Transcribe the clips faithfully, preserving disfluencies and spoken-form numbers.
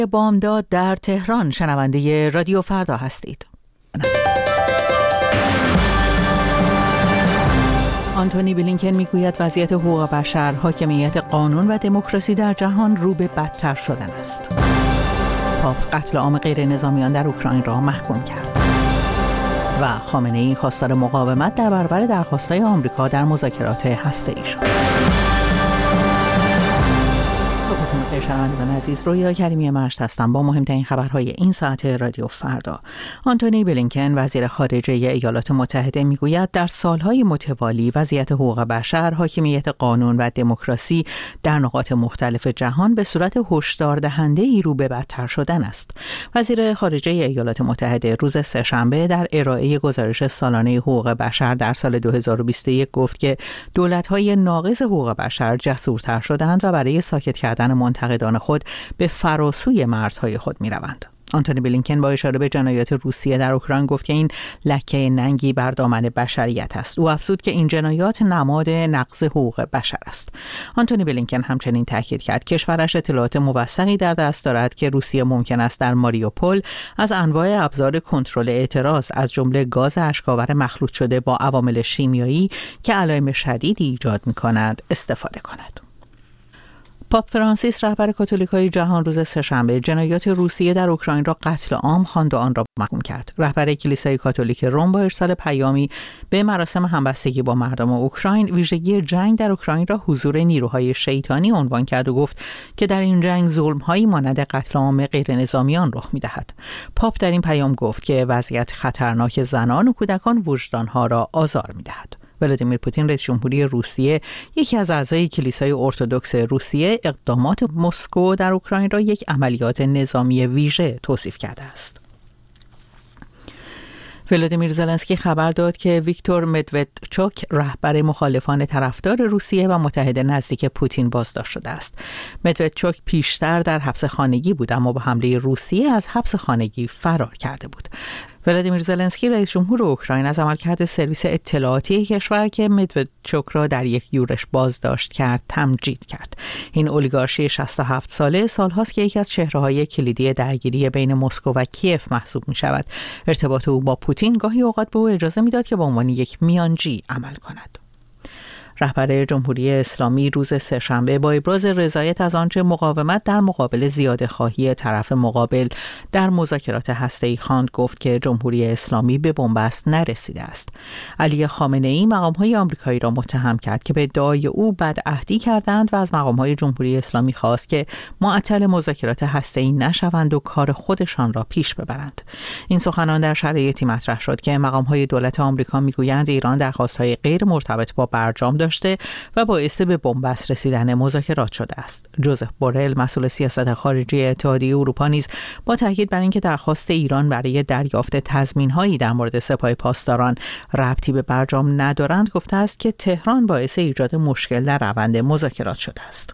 بامداد در تهران شنونده رادیو فردا هستید. آنتونی بلینکن میگوید وضعیت حقوق بشر، حاکمیت قانون و دموکراسی در جهان رو به بدتر شدن است. پاپ قتل عام غیر نظامیان در اوکراین را محکوم کرد. و خامنه‌ای خواستار مقاومت در برابر درخواست‌های آمریکا در مذاکرات هسته‌ای شد. صبحتون بخیر شنوندگان عزیز، رویا کریمی مشت هستم با مهمترین خبرهای این ساعت رادیو فردا. آنتونی بلینکن وزیر خارجه ایالات متحده میگوید در سالهای متوالی وضعیت حقوق بشر، حاکمیت قانون و دموکراسی در نقاط مختلف جهان به صورت هشدار دهنده‌ای رو به بدتر شدن است. وزیر خارجه ایالات متحده روز سه‌شنبه در ارائه گزارش سالانه حقوق بشر در سال دو هزار و بیست و یک گفت که دولت‌های ناقض حقوق بشر جسورتر شدند و برای ساکت کردن منتقدان خود به فراسوی مرزهای خود می‌روند. آنتونی بلینکن با اشاره به جنایات روسیه در اوکراین گفت که این لکه ننگی بر دامن بشریت است. او افزود که این جنایات نماد نقض حقوق بشر است. آنتونی بلینکن همچنین تاکید کرد کشورش اطلاعات موثقی در دست دارد که روسیه ممکن است در ماریوپول از انواع ابزار کنترل اعتراض از جمله گاز اشک‌آور مخلوط شده با عوامل شیمیایی که علائم شدیدی ایجاد می‌کند استفاده کند. پاپ فرانسیس رهبر کاتولیکای جهان روز سه‌شنبه جنایات روسیه در اوکراین را قتل عام خواند و آن را محکوم کرد. رهبر کلیسای کاتولیک روم با ارسال پیامی به مراسم همبستگی با مردم اوکراین ویژگی جنگ در اوکراین را حضور نیروهای شیطانی عنوان کرد و گفت که در این جنگ ظلم‌هایی مانند قتل عام غیر نظامیان رخ می‌دهد. پاپ در این پیام گفت که وضعیت خطرناک زنان و کودکان وجدان‌ها را آزار می‌دهد. ولادیمیر پوتین رئیس جمهوری روسیه، یکی از اعضای کلیسای ارتدوکس روسیه، اقدامات مسکو در اوکراین را یک عملیات نظامی ویژه توصیف کرده است. ولادیمیر زلنسکی خبر داد که ویکتور مدودچوک رهبر مخالفان طرفدار روسیه و متحد نزدیک پوتین بازداشت شده است. مدودچوک پیشتر در حبس خانگی بود اما با حمله روسیه از حبس خانگی فرار کرده بود. ولادیمیر زلنسکی رئیس جمهور اوکراین از عملکرد سرویس اطلاعاتی کشور که مدودچوک را در یک یورش بازداشت کرد تمجید کرد. این اولیگارشی شصت و هفت ساله سالهاست که یکی از چهره‌های کلیدی درگیری بین مسکو و کیف محسوب می شود. ارتباط او با پوتین گاهی اوقات به او اجازه میداد که به عنوان یک میانجی عمل کند. رهبر جمهوری اسلامی روز سه‌شنبه با ابراز رضایت از آنچه مقاومت در مقابل زیاده‌خواهی طرف مقابل در مذاکرات هسته‌ای خواند گفت که جمهوری اسلامی به بنبست نرسیده است. علی خامنه‌ای مقام‌های آمریکایی را متهم کرد که به ادعای او بدعهدی کردند و از مقام‌های جمهوری اسلامی خواست که معطل مذاکرات هسته‌ای نشوند و کار خودشان را پیش ببرند. این سخنان در شرایطی مطرح شد که مقام‌های دولت آمریکا می‌گویند ایران درخواست‌های غیر مرتبط با برجام داشته و باعث به بنبست رسیدن مذاکرات شده است. جوزف بورل مسئول سیاست خارجی اتحادیه اروپا نیز با تاکید بر اینکه درخواست ایران برای دریافت تضمین‌هایی در مورد سپاه پاسداران ربطی به برجام ندارند گفته است که تهران باعث ایجاد مشکل در روند مذاکرات شده است.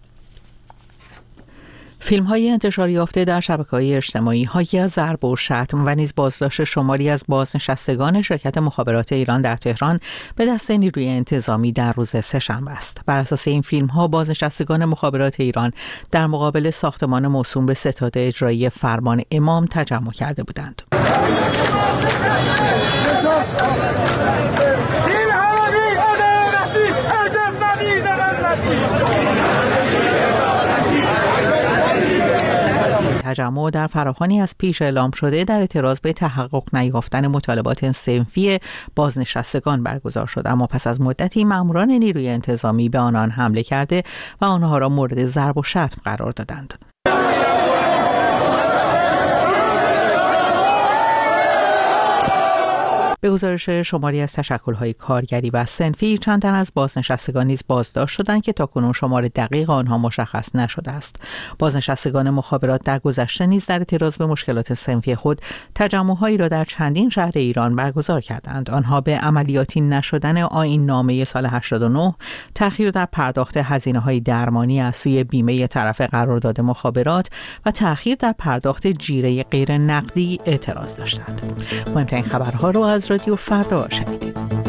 فیلم‌های انتشار یافته در شبکه‌های اجتماعی حاکی از ضرب و شتم و نیز بازداشت شماری از بازنشستگان شرکت مخابرات ایران در تهران به دست نیروی انتظامی در روز سه‌شنبه است. بر اساس این فیلم‌ها بازنشستگان مخابرات ایران در مقابل ساختمان موسوم به ستاد اجرایی فرمان امام تجمع کرده بودند. تجمع در فراخوانی از پیش اعلام شده در اعتراض به تحقق نیافتن مطالبات صنفی بازنشستگان برگزار شد، اما پس از مدتی ماموران نیروی انتظامی به آنان حمله کرده و آنها را مورد ضرب و شتم قرار دادند. به گزارش شماری از تشکل‌های کارگری و صنفی، چند تن از بازنشستگان نیز بازداشت شدند که تاکنون شمار دقیق آنها مشخص نشده است. بازنشستگان مخابرات در گذشته نیز در اعتراض به مشکلات صنفی خود تجمع‌هایی را در چندین شهر ایران برگزار کردند. آنها به عملیاتی نشدن آیین نامه سال هشتاد و نه، تأخیر در پرداخت هزینه‌های درمانی از سوی بیمه طرف قرارداد مخابرات و تأخیر در پرداخت جیره غیر نقدی اعتراض داشتند. مهمترین خبرها رو از رادیو فردا شنیدید.